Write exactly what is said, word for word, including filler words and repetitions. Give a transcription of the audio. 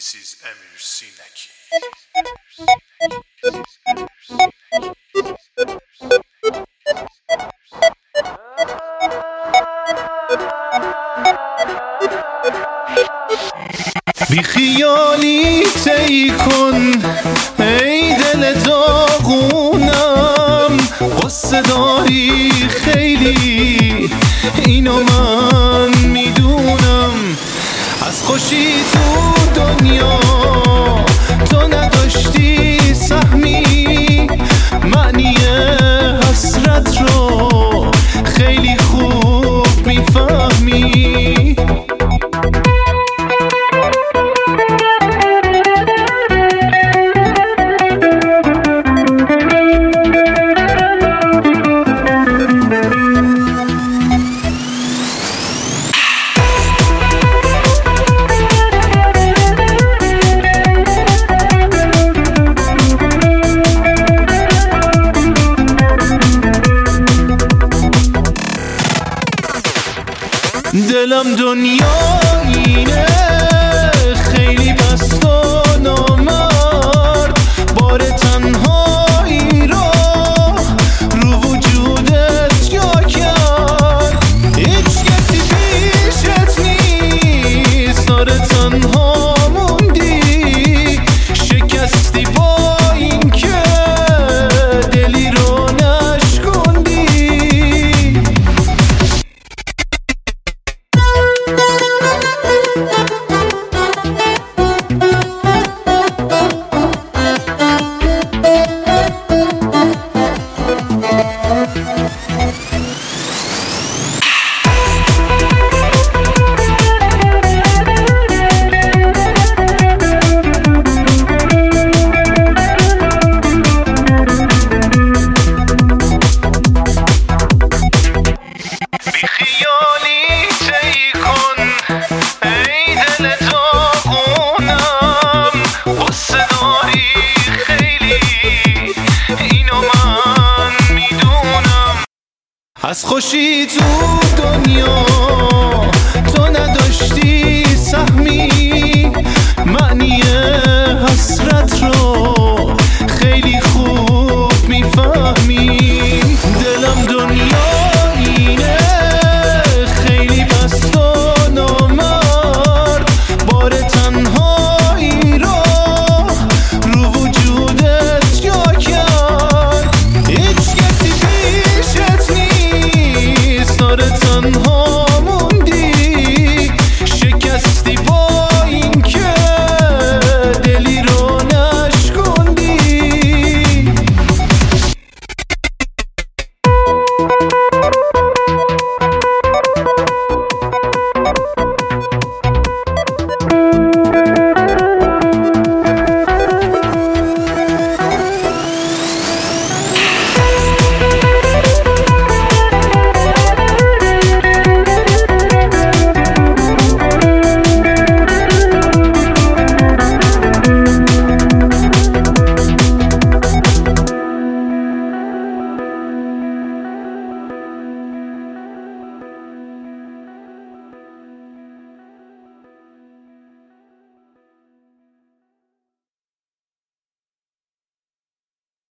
This is Emir Sinaki. بی خیالی طی کن ای دل داغونم، قصه داری خیلی اینو من میدونم. از خوشی تو دنیا تو نداشتی سهمی، معنی حسرت رو خیلی خوب میفهمی. دلم دنیا اینه خیلی پست و نامرد، بار تنهایی رو رو وجودت یا کرد. هیچ کسی پیشت نیست، داره تنها موندی، شکستی با این که دلی رو نشکندی. خیالی طی کن ای دل داغونم، قصه داری خیلی اینو من میدونم. از خوشی تو دنیا تو نداشتی سهمی،